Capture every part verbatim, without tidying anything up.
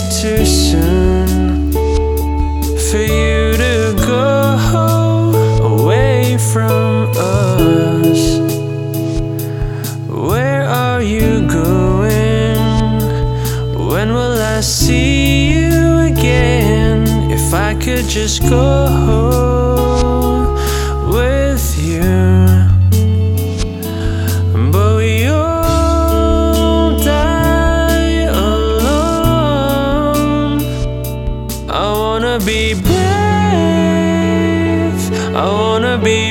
too soon for you to go away from us. Where are you going? When will I see you again? If I could just go with you, but we all die alone. I wanna be brave, I wanna be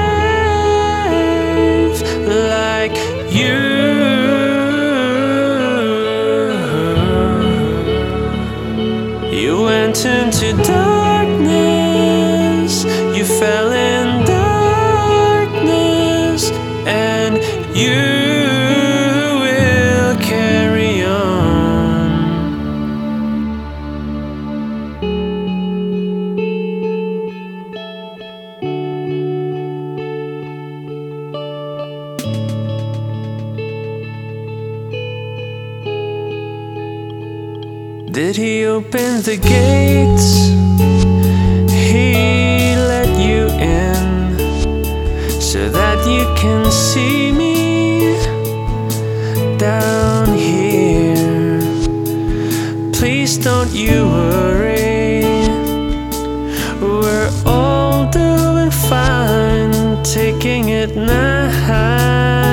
brave like you. You went into darkness, you fell in darkness, and you will carry on. Did he open the gates? He let you in so that you can see me down here. Please don't you worry, we're all doing fine, taking it nice.